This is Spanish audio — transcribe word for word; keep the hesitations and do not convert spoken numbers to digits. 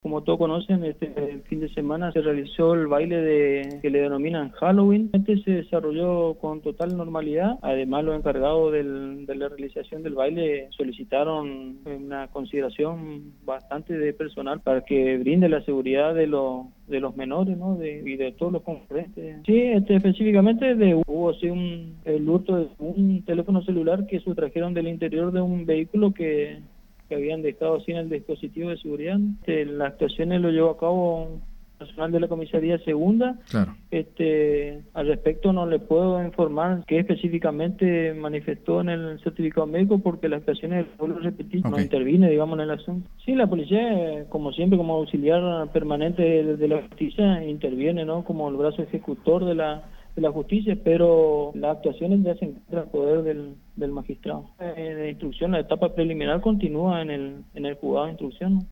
Como todos conocen, este fin de semana se realizó el baile de que le denominan Halloween. Este se desarrolló con total normalidad. Además, los encargados del, de la realización del baile solicitaron una consideración bastante de personal para que brinde la seguridad de los de los menores, ¿no? De, y de todos los concurrentes. Sí, este, específicamente de, hubo así un el hurto de un teléfono celular que sustrajeron del interior de un vehículo que que habían dejado sin el dispositivo de seguridad. Este, las actuaciones lo llevó a cabo personal de la comisaría segunda. Claro. Este, al respecto no le puedo informar qué específicamente manifestó en el certificado médico porque las actuaciones, vuelvo a repetir, okay. no intervine, digamos, en el asunto. Sí, la policía, como siempre, como auxiliar permanente de, de la justicia, interviene, ¿no? Como el brazo ejecutor de la de la justicia, pero las actuaciones ya se encuentran al poder del, del magistrado. Eh, de instrucción, la etapa preliminar continúa en el en el juzgado de instrucción.